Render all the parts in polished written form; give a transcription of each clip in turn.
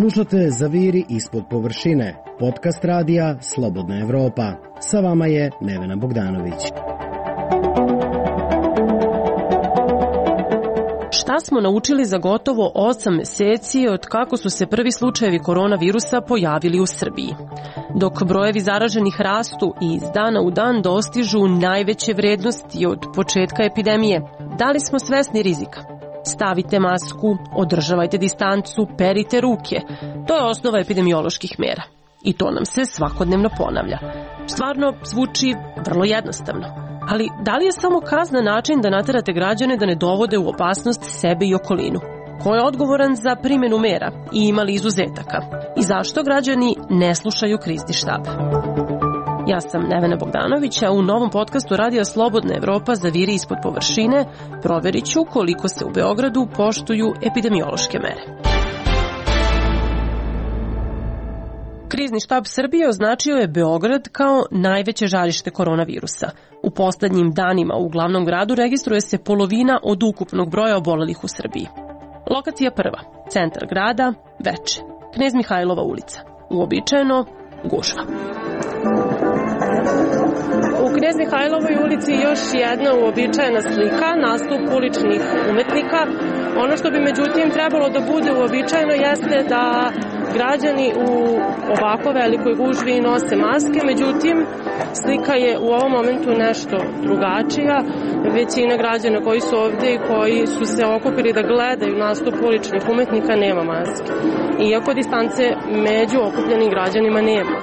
Slušate Zaviri ispod površine, podcast radija Slobodna Evropa. Sa vama je Nevena Bogdanović. Šta smo naučili za gotovo 8 meseci od kako su se prvi slučajevi koronavirusa pojavili u Srbiji? Dok brojevi zaraženih rastu i iz dana u dan dostižu najveće vrednosti od početka epidemije, da li smo svesni rizika? Stavite masku, održavajte distancu, perite ruke. To je osnova epidemioloških mera. I to nam se svakodnevno ponavlja. Stvarno zvuči vrlo jednostavno. Ali da li je samo kazna način da naterate građane da ne dovode u opasnost sebe i okolinu? Ko je odgovoran za primjenu mera i ima li izuzetaka? I zašto građani ne slušaju krizni štab? Ja sam Nevena Bogdanović, a u novom podcastu Radija Slobodna Evropa Zaviri ispod površine proverit ću koliko se u Beogradu poštuju epidemiološke mere. Krizni štab Srbije označio je Beograd kao najveće žarište koronavirusa. U poslednjim danima u glavnom gradu registruje se polovina od ukupnog broja obolelih u Srbiji. Lokacija prva, centar grada, Veče, Knez Mihajlova ulica, uobičajeno gužva. U Knez Mihajlovoj ulici još jedna uobičajena slika, nastup uličnih umetnika. Ono što bi međutim trebalo da bude uobičajeno jeste da građani u ovako velikoj gužvi nose maske, međutim slika je u ovom momentu nešto drugačija. Većina građana koji su ovde i koji su se okupili da gledaju nastup uličnih umetnika nema maske, iako distance među okupljenim građanima nema.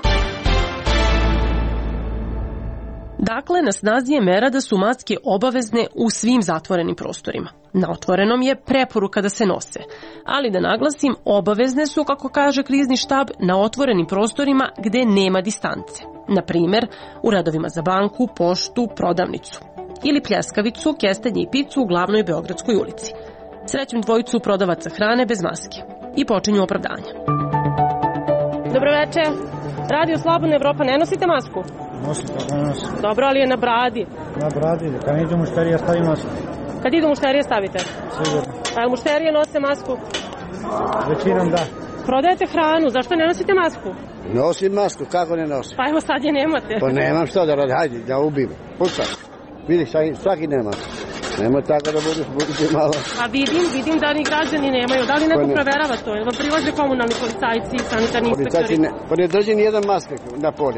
Dakle, na snazi je mera da su maske obavezne u svim zatvorenim prostorima. Na otvorenom je preporuka da se nose, ali da naglasim, obavezne su, kako kaže krizni štab, na otvorenim prostorima gde nema distance. Na primer, u radovima za banku, poštu, prodavnicu. Ili pljeskavicu, kestenje i picu u glavnoj Beogradskoj ulici. Srećem dvojicu prodavaca hrane bez maske. I počinju opravdanja. Dobro večer. Radio Slobodna Evropa, ne nosite masku? Nosim, kako ne nosim. Dobro, ali je na bradi. Na bradi, kad idu mušterija stavi masku. Kad idu mušterije stavite? Sigurno. A mušterije nose masku? Većinom da. Prodajete hranu, zašto ne nosite masku? Nosim masku, kako ne nosim? Pa evo sad je nemate. Pa nemam što da radi, hajde, da ubim. Pucam. Vidi, svaki nema. Nemoj tako da budete malo. A vidim da ni građani nemaju. Da li neko proverava to? Ili vam prilaze komunalni policajci, sanitarni inspektori? Pa ne drži nijedan maske na polje.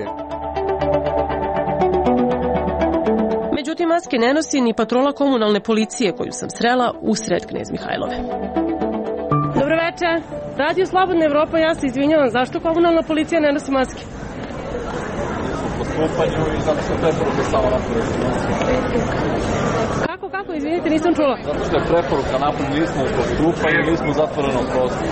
Međutim, maske ne nosi ni patrola komunalne policije koju sam srela usred Knez Mihajlove. Dobro večer. Radio Slobodna Evropa, ja se izvinjavam. Zašto komunalna policija ne nosi maske? Postupanju i zato što preporuka samo napolje. Kako? Izvinite, nisam čula. Zato što je preporuka napolje, nismo u postupanju, nismo u zatvorenom prostoru.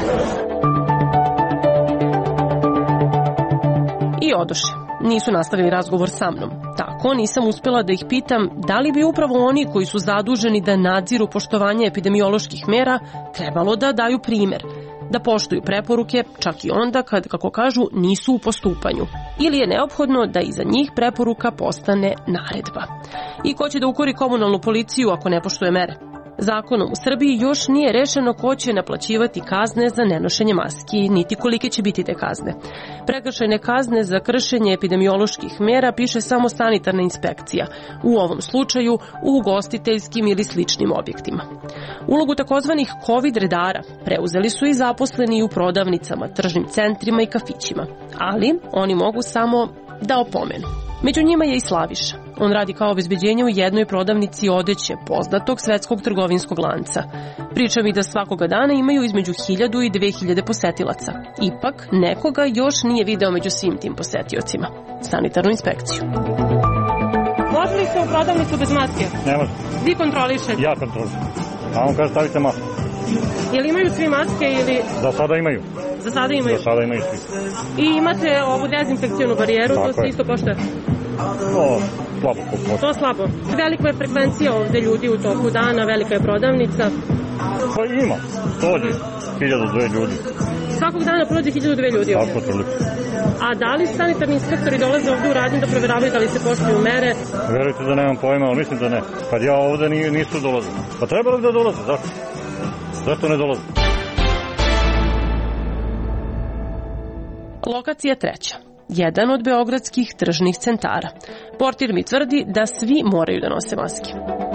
I odoše. Nisu nastavili razgovor sa mnom. Tako nisam uspela da ih pitam da li bi upravo oni koji su zaduženi da nadziru poštovanje epidemioloških mera trebalo da daju primer, da poštuju preporuke čak i onda kad, kako kažu, nisu u postupanju. Ili je neophodno da iza njih preporuka postane naredba. I ko će da ukori komunalnu policiju ako ne poštuje mere? Zakonom u Srbiji još nije rešeno ko će naplaćivati kazne za nenošenje maski, niti kolike će biti te kazne. Prekršajne kazne za kršenje epidemioloških mera piše samo sanitarna inspekcija, u ovom slučaju u ugostiteljskim ili sličnim objektima. Ulogu takozvanih COVID redara preuzeli su i zaposleni u prodavnicama, tržnim centrima i kafićima, ali oni mogu samo da opomenu. Među njima je i Slaviša. On radi kao obezbeđenje u jednoj prodavnici odeće poznatog svetskog trgovinskog lanca. Priča mi da svakoga dana imaju između 1000 i 2000 posetilaca. Ipak, nekoga još nije video među svim tim posetiocima. Sanitarnu inspekciju. Može li se u prodavnicu bez maske? Ne može. Vi kontrolišete? Ja kontrolišem. A on kaže stavite masku. Jel imaju svi maske ili... Za sada imaju. Za sada imaju? Za sada imaju svi. I imate ovu dezinfekcijonu barijeru, to se isto poštuje? Slabo. To slabo. Velika je frekvencija ovde ljudi u toku dana, velika je prodavnica. Pa ima, dođe 1000-2 ljudi. Svakog dana prođe 1000-2 ljudi ovde? Tako otprilike. A da li sanitarni inspektori dolaze ovde u radnju da proveravaju da li se poštuju mere? Verujte da nemam pojma, ali mislim da ne. Kad ja ovde nisu dolazili. Pa trebalo bi da dolaze, zašto? Zašto ne dolaze? Lokacija treća. Jedan od beogradskih tržnih centara. Portir mi tvrdi da svi moraju da nose maske.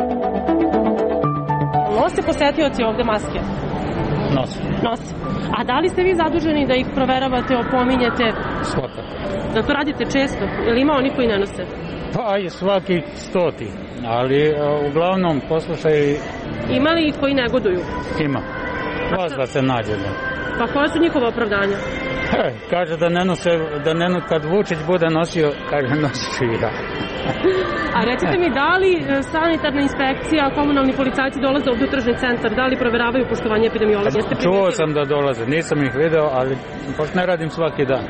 Nose posetioci ovde maske? Nose. A da li ste vi zaduženi da ih proveravate, opominjete? Svakako. Da to radite često? Ili ima oni koji ne nose? Pa i svaki 100. Ali uglavnom poslušaj... Ima li ih koji negoduju? Ima. Vas da se nađe. Pa koja su njihova opravdanja? Kaže da ne nose, kad Vučić bude nosio, kaže nosit ću i ja. A recite mi, da li sanitarna inspekcija, komunalni policajci dolaze ovdje u tržni centar, da li proveravaju poštovanje epidemiologa? Čuo sam da dolaze, nisam ih video, ali pošto ne radim svaki dan.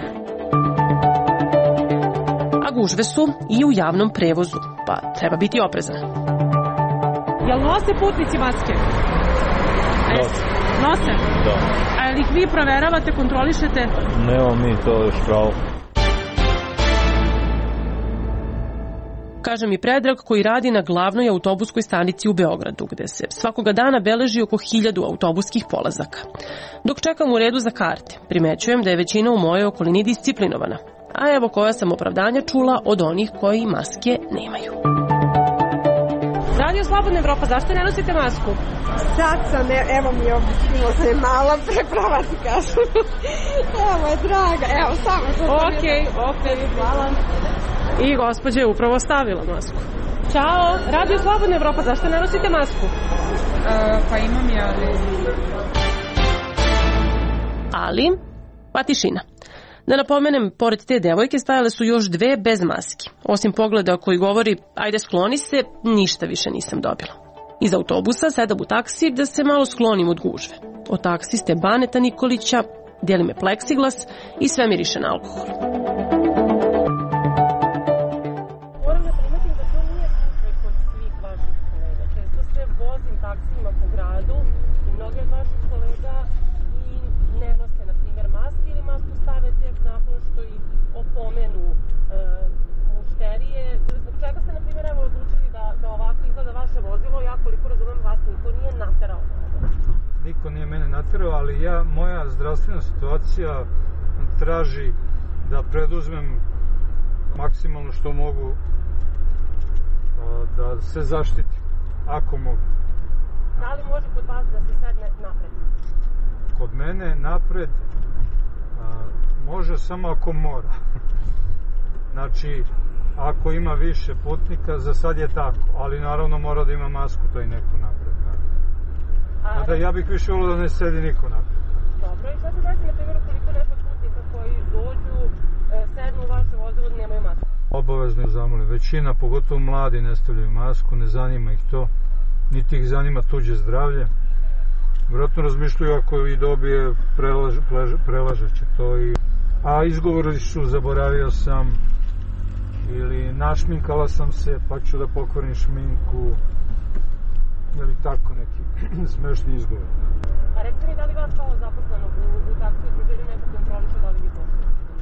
A gužve su i u javnom prevozu, pa treba biti oprezan. Jel nose putnici maske? Nose? Da. A jel ih vi proveravate, kontrolišete? Nemo mi to još pravo. Kaže mi Predrag koji radi na glavnoj autobuskoj stanici u Beogradu, gde se svakoga dana beleži oko 1000 autobuskih polazaka. Dok čekam u redu za karte, primećujem da je većina u mojoj okolini disciplinovana. A evo koja sam opravdanja čula od onih koji maske nemaju. Radio Slobodna Evropa, zašto ne nosite masku? Sad sam, evo mi ovdje skimo se mala preprava ti kažem. Evo je draga, evo samo što sam Ok, hvala. I gospođa je upravo stavila masku. Ćao, Radio Slobodna Evropa, zašto ne nosite masku? Pa imam ja, ali... pa tišina. Da napomenem, pored te devojke stajale su još dve bez maski. Osim pogleda koji govori, ajde skloni se, ništa više nisam dobila. Iz autobusa sedam u taksi da se malo sklonim od gužve. Od taksiste Baneta Nikolića deli me pleksiglas i sve miriše na alkohol. Moram da primetim da to nije slučaj kod svih vaših kolega. Često se vozim taksima po gradu i mnogi od vaših kolega i ne nose, na primjer, maske ili masku stave tek nakon što ih opomenu mušterije. Zbog čega ste, na primjer, evo odlučili da ovako izgleda vaše vozilo? Ja koliko razumem, vas niko nije naterao. Niko nije mene naterao, ali moja zdravstvena situacija traži da preduzmem maksimalno što mogu da se zaštitim, ako mogu. Da li može kod vas da se sedne napred? Kod mene napred može samo ako mora. Znači, ako ima više putnika, za sad je tako, ali naravno mora da ima masku, to i neko napred. Mada ja bih više volio da ne sedi niko napred. Dobro, i šta se desi na primjer koliko nekog putnika koji dođu, sednu u vaše vozilo da nemaju masku? Obavezno zamolim. Većina, pogotovo mladi, ne stavljaju masku, ne zanima ih to, niti ih zanima tuđe zdravlje. Vjerojatno razmišljaju ako i dobije, prelažet će to. A izgovori su, zaboravio sam, ili našminkala sam se, pa ću da pokvarim šminku, ili tako neki smešni izgovor. A recite mi, da li vas kao zaposlenog u taksi udruženju neko kontroliše da li vi to?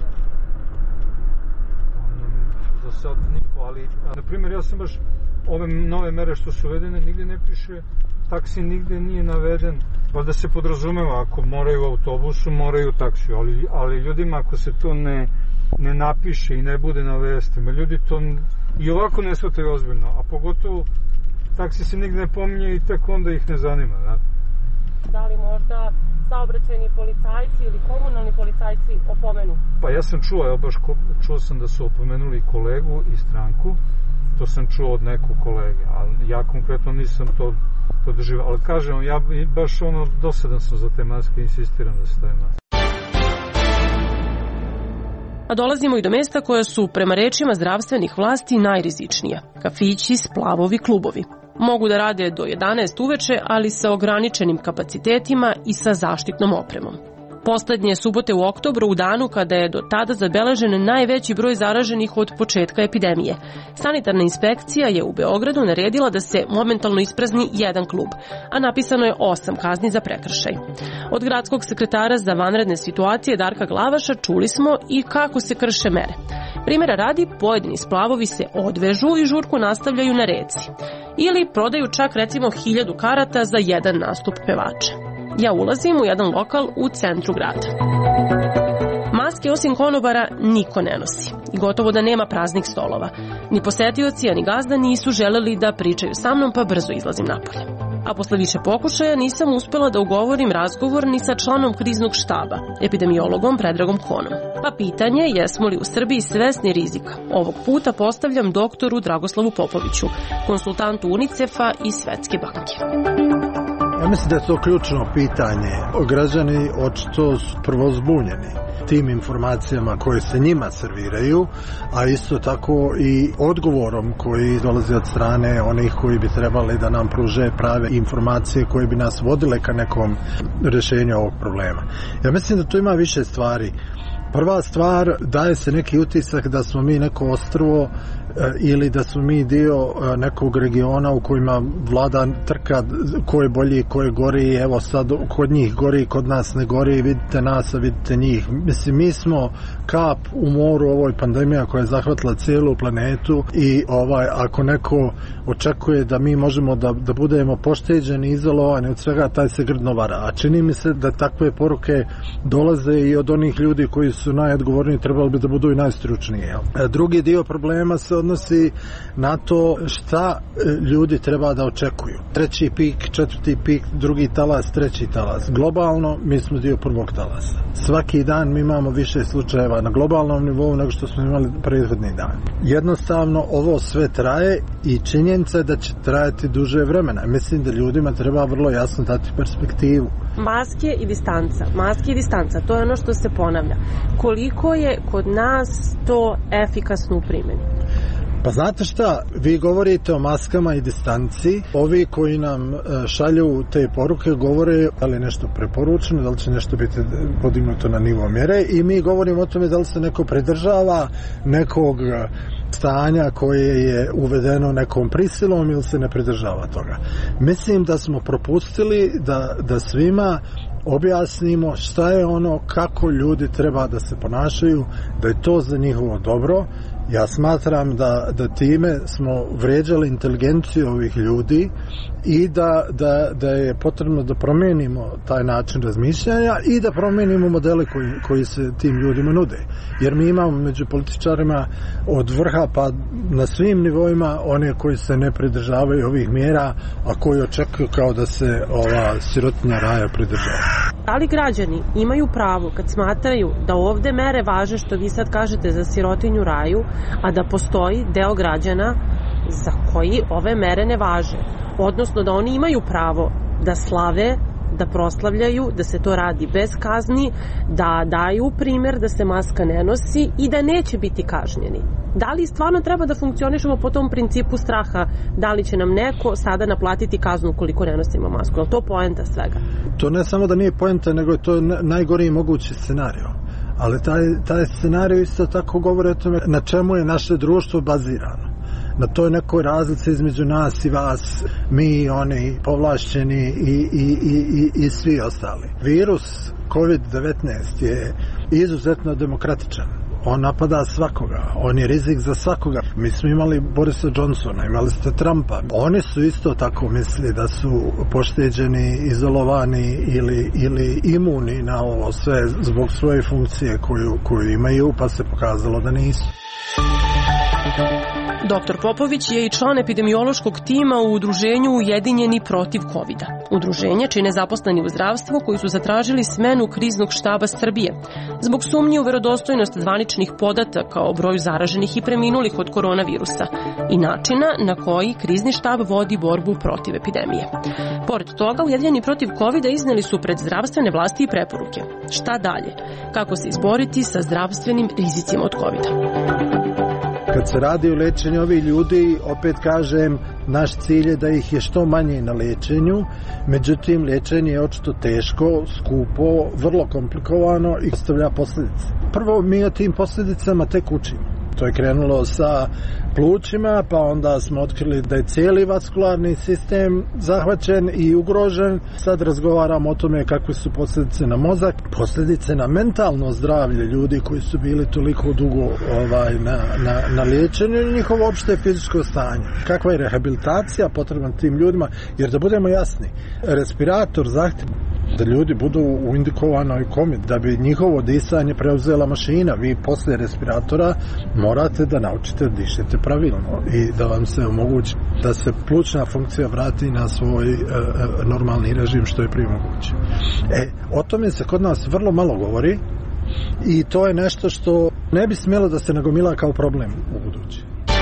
Za sad niko, ali, na primjer, ja sam baš ove nove mere što su uvedene, nigde ne piše, taksi nigde nije naveden, pa da se podrazumeva, ako moraju u autobusu, moraju u taksiju, ali ljudima ako se to ne napiše i ne bude na vestima, ljudi to i ovako ne shvataju ozbiljno, a pogotovo taksi se nigde ne pominje i tek onda ih ne zanima. Da li možda saobraćajni policajci ili komunalni policajci opomenu? Pa ja sam čuo sam da su opomenuli kolegu i stranku, to sam čuo od nekog kolege, ali ja konkretno nisam to doživao, ali kažem, ja baš dosadan sam za te maske, insistiram da se stave maske. A dolazimo i do mesta koja su, prema rečima zdravstvenih vlasti, najrizičnija. Kafići, splavovi, klubovi. Mogu da rade do 11 uveče, ali sa ograničenim kapacitetima i sa zaštitnom opremom. Poslednje subote u oktobru, u danu kada je do tada zabeležen najveći broj zaraženih od početka epidemije. Sanitarna inspekcija je u Beogradu naredila da se momentalno isprazni jedan klub, a napisano je 8 kazni za prekršaj. Od gradskog sekretara za vanredne situacije Darka Glavaša čuli smo i kako se krše mere. Primjera radi, pojedini splavovi se odvežu i žurku nastavljaju na reci. Ili prodaju čak recimo 1000 karata za jedan nastup pevača. Ja ulazim u jedan lokal u centru grada. Maske Maske osim konobara niko ne nosi i gotovo da nema praznih stolova. Ni posetioci, a ni gazda nisu želeli da pričaju sa mnom, pa brzo izlazim napolje. A posle više pokušaja nisam uspela da ugovorim razgovor ni sa članom kriznog štaba, epidemiologom Predragom Konom. Pa pitanje jesmo li u Srbiji svesni rizika ovog puta postavljam doktoru Dragoslavu Popoviću, konsultantu UNICEF-a i Svetske banke. Ja mislim da je to ključno pitanje. Građani očito su prvo zbunjeni tim informacijama koje se njima serviraju, a isto tako i odgovorom koji dolazi od strane onih koji bi trebali da nam pruže prave informacije koje bi nas vodile ka nekom rješenju ovog problema. Ja mislim da tu ima više stvari. Prva stvar, daje se neki utisak da smo mi neko ostrvo ili da smo mi dio nekog regiona u kojima vlada trka ko je bolji, ko je gori, evo sad kod njih gori, kod nas ne gori, vidite nas, a vidite njih. Mislim, mi smo kap u moru ovoj pandemija koja je zahvatila cijelu planetu i ako neko očekuje da mi možemo da budemo pošteđeni, izolovani od svega, taj se grdno vara. A čini mi se da takve poruke dolaze i od onih ljudi koji su najodgovorniji, trebali bi da budu i najstručniji. Drugi dio problema se odnosi na to šta ljudi treba da očekuju. 3. pik, 4. pik, 2. talas, 3. talas. Globalno mi smo dio prvog talasa. Svaki dan mi imamo više slučajeva na globalnom nivou nego što smo imali prethodni dan. Jednostavno ovo sve traje i činjenica je da će trajati duže vremena. Mislim da ljudima treba vrlo jasno dati perspektivu. Maske i distanca, to je ono što se ponavlja. Koliko je kod nas to efikasno u primjeni? Pa znate šta, vi govorite o maskama i distanci, ovi koji nam šalju te poruke govore da li je nešto preporučeno, da li će nešto biti podignuto na nivo mjere i mi govorimo o tome da li se neko pridržava nekog stanja koje je uvedeno nekom prisilom ili se ne pridržava toga. Mislim da smo propustili da svima objasnimo šta je ono, kako ljudi treba da se ponašaju, da je to za njihovo dobro. Ja smatram da time smo vrijeđali inteligenciju ovih ljudi i da je potrebno da promijenimo taj način razmišljanja i da promijenimo modele koji se tim ljudima nude. Jer mi imamo među političarima od vrha pa na svim nivoima one koji se ne pridržavaju ovih mjera, a koji očekuju kao da se ova sirotinja raja pridržava. Da li građani imaju pravo kad smatraju da ovde mere važe što vi sad kažete za sirotinju raju, a da postoji deo građana za koji ove mere ne važe? Odnosno da oni imaju pravo da slave, da proslavljaju, da se to radi bez kazni, da daju primjer da se maska ne nosi i da neće biti kažnjeni. Da li stvarno treba da funkcionišemo po tom principu straha, da li će nam neko sada naplatiti kaznu koliko ne nosimo masku? Je li to poenta svega? To ne samo da nije poenta, nego je to najgori mogući scenario. Ali taj scenario isto tako govori o tome na čemu je naše društvo bazirano. Na toj nekoj razlici između nas i vas, mi, oni, povlašćeni i svi ostali. Virus COVID-19 je izuzetno demokratičan. On napada svakoga, on je rizik za svakoga. Mi smo imali Borisa Johnsona, imali ste Trumpa. Oni su isto tako mislili da su pošteđeni, izolovani ili imuni na ovo sve zbog svoje funkcije koju imaju, pa se pokazalo da nisu. Dr. Popović je i član epidemiološkog tima u udruženju Ujedinjeni protiv COVID-a. Udruženje čine zaposleni u zdravstvu koji su zatražili smenu kriznog štaba Srbije zbog sumnje u verodostojnost zvaničnih podataka o broju zaraženih i preminulih od koronavirusa i načina na koji krizni štab vodi borbu protiv epidemije. Pored toga, Ujedinjeni protiv COVID-a izneli su pred zdravstvene vlasti i preporuke. Šta dalje? Kako se izboriti sa zdravstvenim rizicima od COVID-a? Kad se radi o lečenju ovih ljudi, opet kažem, naš cilj je da ih je što manje na lečenju, međutim, lečenje je očito teško, skupo, vrlo komplikovano i ostavlja posljedice. Prvo, mi o tim posljedicama tek učimo. To je krenulo sa plućima, pa onda smo otkrili da je cijeli vaskularni sistem zahvaćen i ugrožen. Sad razgovaramo o tome kakve su posljedice na mozak, posljedice na mentalno zdravlje ljudi koji su bili toliko dugo na liječenju i njihovo opšte fizičko stanje. Kakva je rehabilitacija potrebna tim ljudima, jer da budemo jasni, respirator zahtjeva da ljudi budu u indikovanoj komi, da bi njihovo disanje preuzela mašina. Vi posle respiratora morate da naučite da dišete pravilno i da vam se omogući da se plućna funkcija vrati na svoj normalni režim što je prije moguće. O tome se kod nas vrlo malo govori i to je nešto što ne bi smjelo da se nagomila kao problem u budući.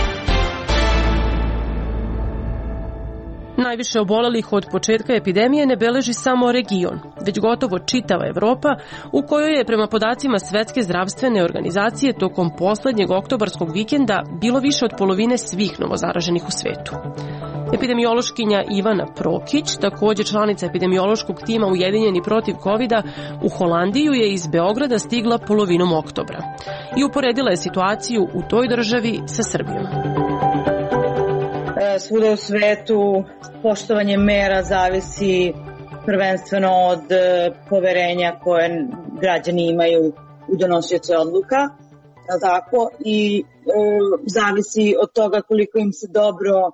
Najviše obolelih od početka epidemije ne beleži samo region, već gotovo čitava Evropa, u kojoj je prema podacima Svetske zdravstvene organizacije tokom poslednjeg oktobarskog vikenda bilo više od polovine svih novozaraženih u svetu. Epidemiološkinja Ivana Prokić, takođe članica epidemiološkog tima Ujedinjeni protiv COVID-a, u Holandiju je iz Beograda stigla polovinom oktobra i uporedila je situaciju u toj državi sa Srbijom. Svuda u svetu poštovanje mera zavisi prvenstveno od poverenja koje građani imaju u donosioce odluka, tako, i zavisi od toga koliko im se dobro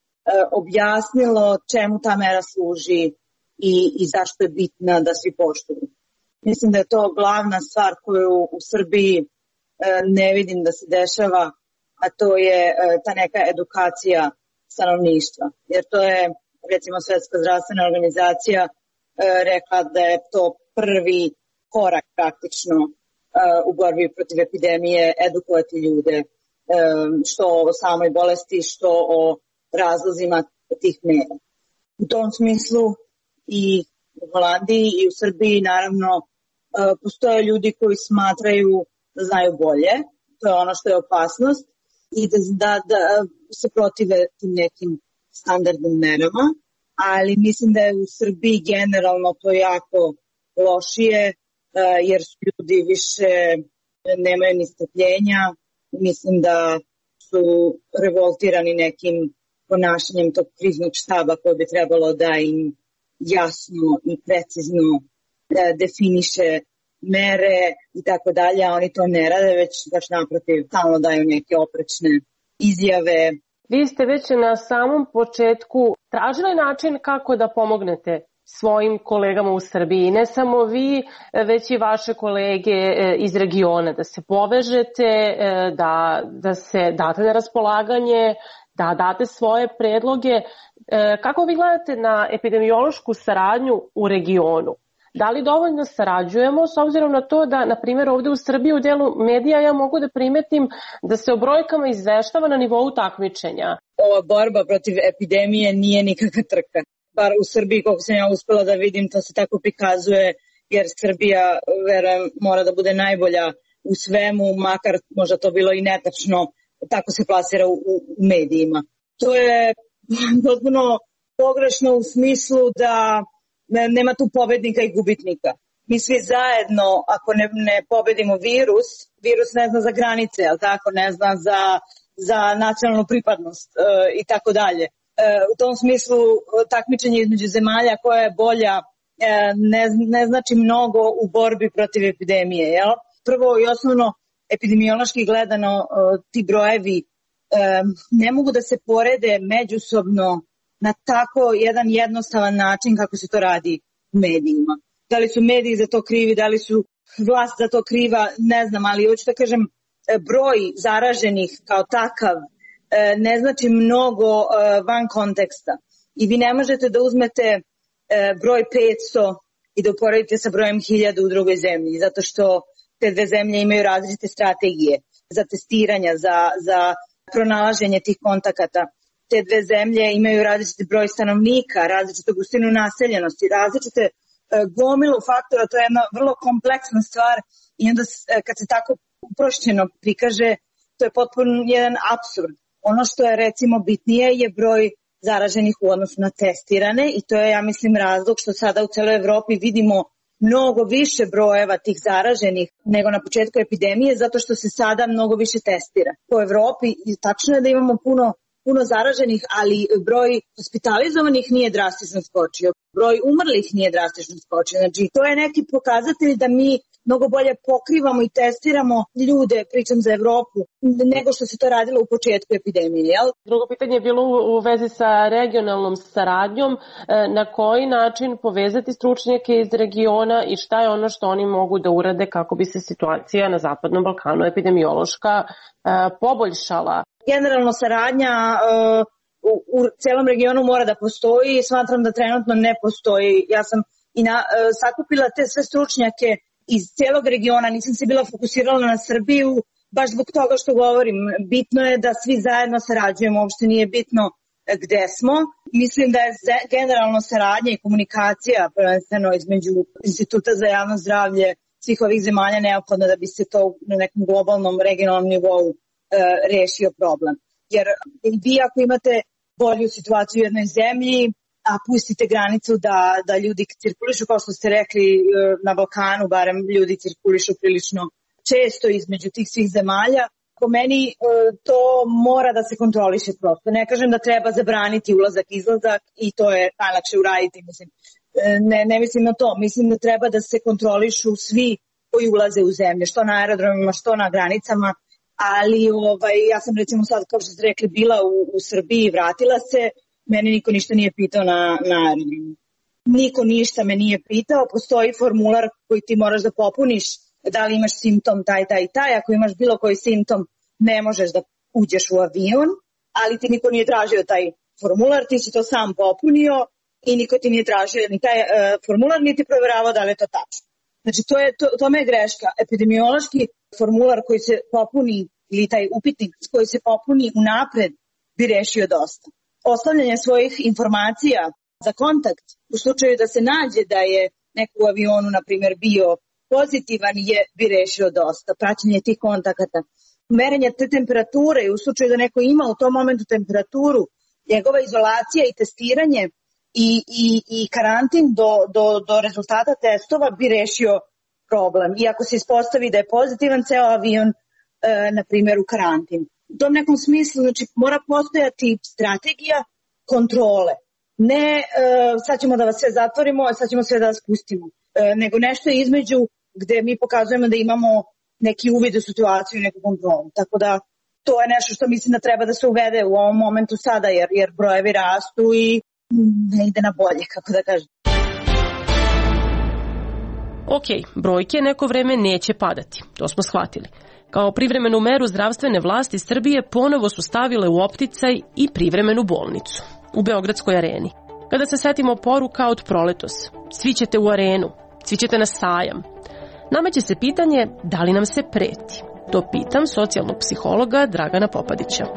objasnilo čemu ta mera služi i zašto je bitna da svi poštuju. Mislim da je to glavna stvar koju u Srbiji ne vidim da se dešava, a to je ta neka edukacija stanovništva. Jer to je, recimo, Svetska zdravstvena organizacija rekla da je to prvi korak praktično u borbi protiv epidemije, edukovati ljude što o samoj bolesti, što o razlozima tih mera. U tom smislu i u Holandiji i u Srbiji naravno postoje ljudi koji smatraju da znaju bolje, to je ono što je opasnost, i da se protive tim nekim standardnim merama, ali mislim da je u Srbiji generalno to jako lošije, jer su ljudi više nemaju ni strpljenja. Mislim da su revoltirani nekim ponašanjem tog kriznog štaba koje bi trebalo da im jasno i precizno definiše mere i tako dalje, a oni to ne rade, već baš naprotiv stalno daju neke oprečne izjave. Vi ste već na samom početku tražili način kako da pomognete svojim kolegama u Srbiji. Ne samo vi, već i vaše kolege iz regiona, da se povežete, da se date na raspolaganje, da date svoje predloge. Kako vi gledate na epidemiološku saradnju u regionu? Da li dovoljno sarađujemo, s obzirom na to da, na primjer, ovde u Srbiji u delu medija ja mogu da primetim da se o brojkama izveštava na nivou takmičenja? Ova borba protiv epidemije nije nikakva trka. Bar u Srbiji, koliko sam ja uspela da vidim, to se tako prikazuje, jer Srbija, verujem, mora da bude najbolja u svemu, makar možda to bilo i netačno, tako se plasira u medijima. To je potpuno pogrešno u smislu da nema tu pobednika i gubitnika. Mi svi zajedno, ako ne pobedimo virus ne zna za granice, ali tako, ne zna za nacionalnu pripadnost i tako dalje. U tom smislu takmičenje između zemalja koja je bolja ne znači mnogo u borbi protiv epidemije. Jel? Prvo i osnovno, epidemiološki gledano, ti brojevi ne mogu da se porede međusobno na tako jedan jednostavan način kako se to radi u medijima. Da li su mediji za to krivi, da li su vlast za to kriva, ne znam, ali hoću da kažem, broj zaraženih kao takav ne znači mnogo van konteksta. I vi ne možete da uzmete broj 500 i da uporedite sa brojem 1000 u drugoj zemlji, zato što te dve zemlje imaju različite strategije za testiranja, za pronalaženje tih kontakata. Te dve zemlje imaju različiti broj stanovnika, različitu gustinu naseljenosti, različite gomilu faktora, to je jedna vrlo kompleksna stvar i onda kad se tako uprošćeno prikaže, to je potpuno jedan apsurd. Ono što je recimo bitnije je broj zaraženih u odnosu na testirane i to je, ja mislim, razlog što sada u celoj Evropi vidimo mnogo više brojeva tih zaraženih nego na početku epidemije, zato što se sada mnogo više testira. Po Evropi tačno je da imamo puno zaraženih, ali broj hospitalizovanih nije drastično skočio, broj umrlih nije drastično skočio. Znači, to je neki pokazatelj da mi mnogo bolje pokrivamo i testiramo ljude, pričam za Evropu, nego što se to radilo u početku epidemije, jel? Drugo pitanje je bilo u vezi sa regionalnom saradnjom. Na koji način povezati stručnjake iz regiona i šta je ono što oni mogu da urade kako bi se situacija na Zapadnom Balkanu epidemiološka poboljšala? Generalno saradnja u celom regionu mora da postoji i smatram da trenutno ne postoji. Ja sam sakupila te sve stručnjake iz celog regiona, nisam se bila fokusirala na Srbiju, baš zbog toga što govorim. Bitno je da svi zajedno sarađujemo, uopšte nije bitno gde smo. Mislim da je generalno saradnja i komunikacija prvenstveno između Instituta za javno zdravlje svih ovih zemalja neophodno da bi se to na nekom globalnom, regionalnom nivou rešio problem. Jer vi ako imate bolju situaciju u jednoj zemlji, a pustite granicu da ljudi cirkulišu, kao što ste rekli, na Balkanu barem ljudi cirkulišu prilično često između tih svih zemalja. Po meni to mora da se kontroliše prosto. Ne kažem da treba zabraniti ulazak, izlazak i to je najlakše uraditi. Ne mislim na to. Mislim da treba da se kontrolišu svi koji ulaze u zemlje, što na aerodromima, što na granicama. Ali ja sam recimo sad, kao što ste rekli, bila u Srbiji i vratila se. Mene niko ništa nije pitao na aerodromu. Niko ništa me nije pitao. Postoji formular koji ti moraš da popuniš da li imaš simptom taj. Ako imaš bilo koji simptom, ne možeš da uđeš u avion, ali ti niko nije tražio taj formular, ti si to sam popunio i niko ti nije tražio ni taj formular, niti proveravao da li je to tačno. Znači, tome je greška. Epidemiološki formular koji se popuni ili taj upitnik koji se popuni unapred bi rešio dosta. Ostavljanje svojih informacija za kontakt u slučaju da se nađe da je neko u avionu, na primjer, bio pozitivan bi rešio dosta. Praćenje tih kontakata. Merenje te temperature i u slučaju da neko ima u tom momentu temperaturu, njegova izolacija i testiranje i karantin do rezultata testova bi rešio problem. I ako se ispostavi da je pozitivan ceo avion, na primjer, u karantin. U tom nekom smislu, znači, mora postojati strategija kontrole. Ne sad ćemo da vas sve zatvorimo, a sad ćemo sve da vas pustimo. Nego nešto između gde mi pokazujemo da imamo neki uvid u situaciju i neku kontrolu. Tako da to je nešto što mislim da treba da se uvede u ovom momentu sada, jer brojevi rastu i ne ide na bolje, kako da kažem. Ok, brojke neko vreme neće padati, to smo shvatili. Kao privremenu meru zdravstvene vlasti Srbije ponovo su stavile u opticaj i privremenu bolnicu u Beogradskoj areni. Kada se setimo poruka od proletos, svi ćete u arenu, svi ćete na sajam. Nameće se pitanje da li nam se preti. To pitam socijalnog psihologa Dragana Popadića.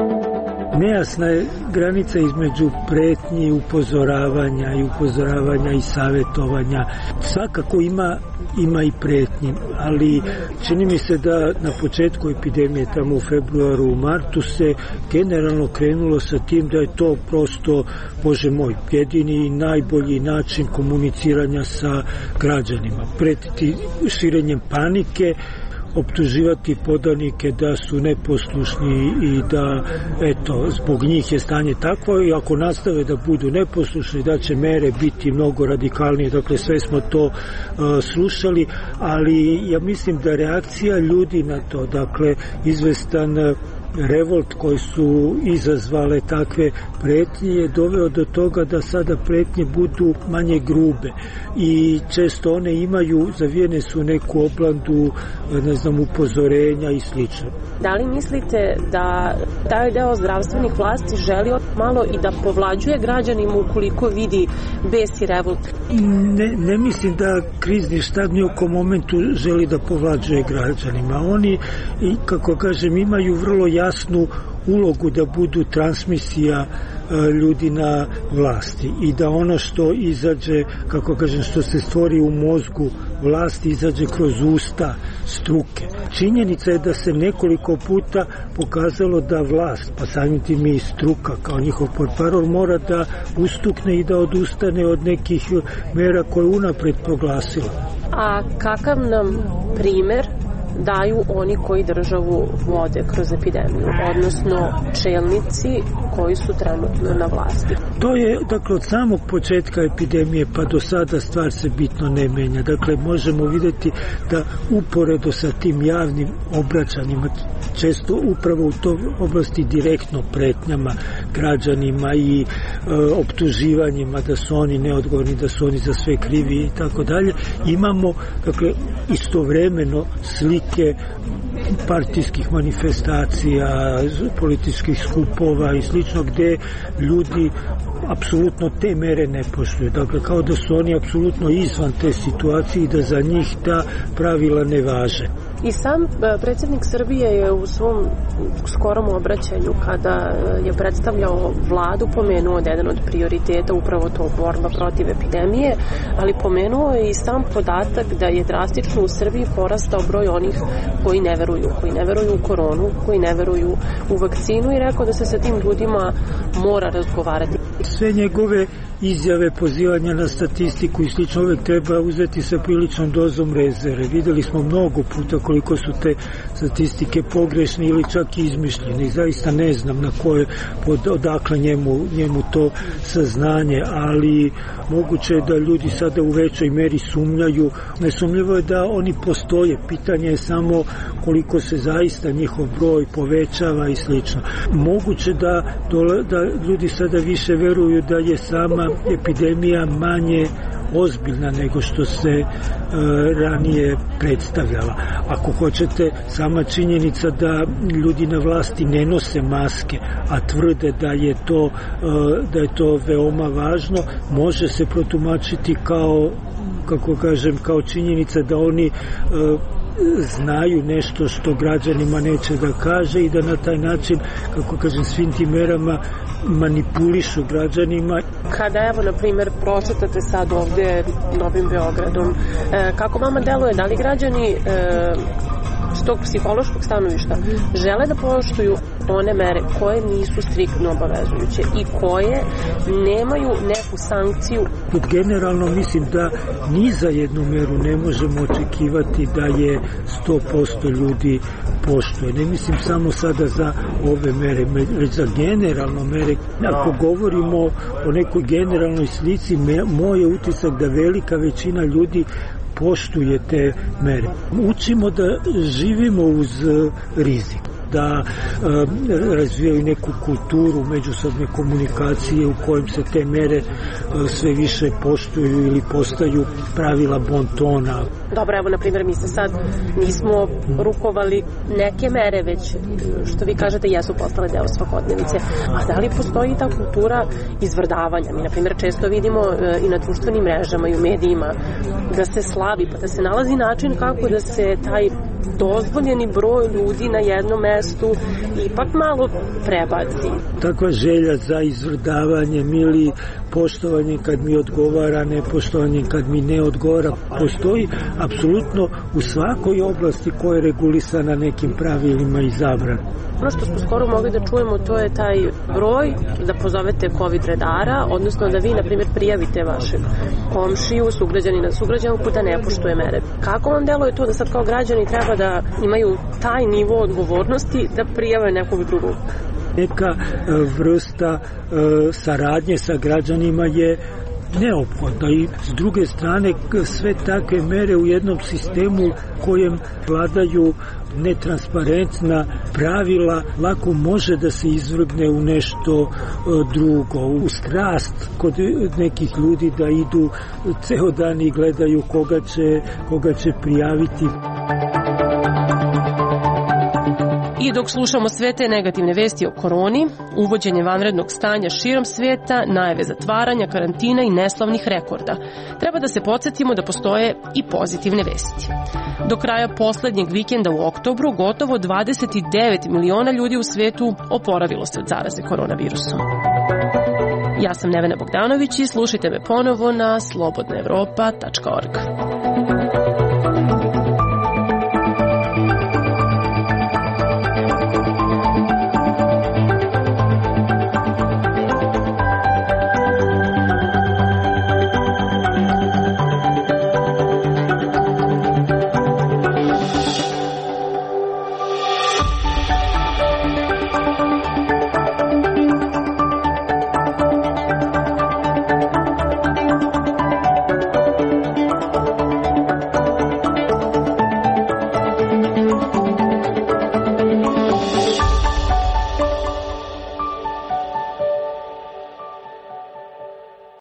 Nejasna je granica između pretnji i upozoravanja i savjetovanja. Svakako ima i pretnji, ali čini mi se da na početku epidemije, tamo u februaru, u martu, se generalno krenulo sa tim da je to prosto, Bože moj, jedini i najbolji način komuniciranja sa građanima. Pretiti širenjem panike, optuživati podanike da su neposlušni i da, zbog njih je stanje takvo i ako nastave da budu neposlušni, da će mere biti mnogo radikalnije. Dakle, sve smo to slušali, ali ja mislim da reakcija ljudi na to, dakle, izvestan revolt koji su izazvale takve pretnje je doveo do toga da sada pretnje budu manje grube i često one zavijene su neku oblandu, upozorenja i slično. Da li mislite da taj deo zdravstvenih vlasti želi malo i da povlađuje građanima ukoliko vidi bes i revolt? Ne mislim da krizni štab ni oko momentu želi da povlađuje građanima. Oni, kako kažem, imaju vrlo jasnu ulogu da budu transmisija ljudi na vlasti i da ono što izađe, kako kažem, što se stvori u mozgu vlasti izađe kroz usta struke. Činjenica je da se nekoliko puta pokazalo da vlast, pa samim tim i struka kao njihov portparol, mora da ustukne i da odustane od nekih mera koje unapred proglasila. A kakav nam primer daju oni koji državu vode kroz epidemiju, odnosno čelnici koji su trenutno na vlasti. To je, dakle, od samog početka epidemije pa do sada stvar se bitno ne menja. Dakle, možemo vidjeti da uporedo sa tim javnim obraćanjima, često upravo u toj oblasti direktno pretnjama građanima i optuživanjima da su oni neodgovorni, da su oni za sve krivi i tako dalje, imamo, dakle, istovremeno slike partijskih manifestacija, političkih skupova i slično, gde ljudi apsolutno te mere ne poštuju. Dakle, kao da su oni apsolutno izvan te situacije i da za njih ta pravila ne važe. I sam predsjednik Srbije je u svom skorom obraćanju, kada je predstavljao vladu, pomenuo da je jedan od prioriteta upravo to borba protiv epidemije, ali pomenuo je i sam podatak da je drastično u Srbiji porastao broj onih koji ne veruju u koronu, koji ne veruju u vakcinu i rekao da se sa tim ljudima mora razgovarati. Sve njegove izjave, pozivanja na statistiku i slično uvek treba uzeti sa priličnom dozom rezerve. Videli smo mnogo puta koliko su te statistike pogrešne ili čak i izmišljene i zaista ne znam na koje, odakle njemu to saznanje, ali moguće je da ljudi sada u većoj meri sumnjaju. Nesumnjivo je da oni postoje, pitanje je samo koliko se zaista njihov broj povećava i slično. Moguće da ljudi sada više veruju da je sama epidemija manje ozbiljna nego što se ranije predstavljala. Ako hoćete, sama činjenica da ljudi na vlasti ne nose maske, a tvrde da je to veoma važno, može se protumačiti kao činjenica da oni znaju nešto što građanima neće da kaže i da na taj način, svim tim merama manipulišu građanima. Kada, na primjer, prošetate sad ovdje Novim Beogradom, kako vama deluje, da li građani s tog psihološkog stanovišta žele da poštuju one mere koje nisu striktno obavezujuće i koje nemaju neku sankciju? Generalno mislim da ni za jednu meru ne možemo očekivati da je 100% ljudi poštuje. Ne mislim samo sada za ove mere, već za generalno mere. Ako govorimo o nekoj generalnoj slici, moj je utisak da velika većina ljudi poštuje te mere. Učimo da živimo uz rizik, da razvijaju neku kulturu međusobne komunikacije u kojim se te mere sve više poštuju ili postaju pravila bontona. Dobro, na primjer, mi se sad nismo rukovali neke mere, već, što vi kažete, jesu postale deo svakodnevice. A da li postoji ta kultura izvrdavanja? Mi, na primjer, često vidimo i na društvenim mrežama i u medijima da se slavi, pa da se nalazi način kako da se taj dozvoljeni broj ljudi na jednom mestu ipak malo prebaci. Takva želja za izvrdavanjem ili poštovanje kad mi odgovara, nepoštovanje kad mi ne odgovara, postoji apsolutno u svakoj oblasti koja je regulisana nekim pravilima i zabranom. Ono što smo skoro mogli da čujemo, to je taj broj da pozovete COVID redara, odnosno da vi, na primjer, prijavite vašeg komšiju, sugrađanku da ne poštuje mere. Kako vam deluje to da sad kao građani treba da imaju taj nivo odgovornosti da prijave nekog drugog? Neka vrsta saradnje sa građanima je neophodno i s druge strane sve takve mere u jednom sistemu kojem vladaju netransparentna pravila lako može da se izvrgne u nešto drugo, u strast kod nekih ljudi da idu ceo dan i gledaju koga će prijaviti. I dok slušamo sve te negativne vesti o koroni, uvođenje vanrednog stanja širom sveta, najave zatvaranja, karantina i neslavnih rekorda, treba da se podsjetimo da postoje i pozitivne vesti. Do kraja poslednjeg vikenda u oktobru gotovo 29 miliona ljudi u svetu oporavilo se od zaraze koronavirusom. Ja sam Nevena Bogdanović i slušajte me ponovo na slobodnaevropa.org.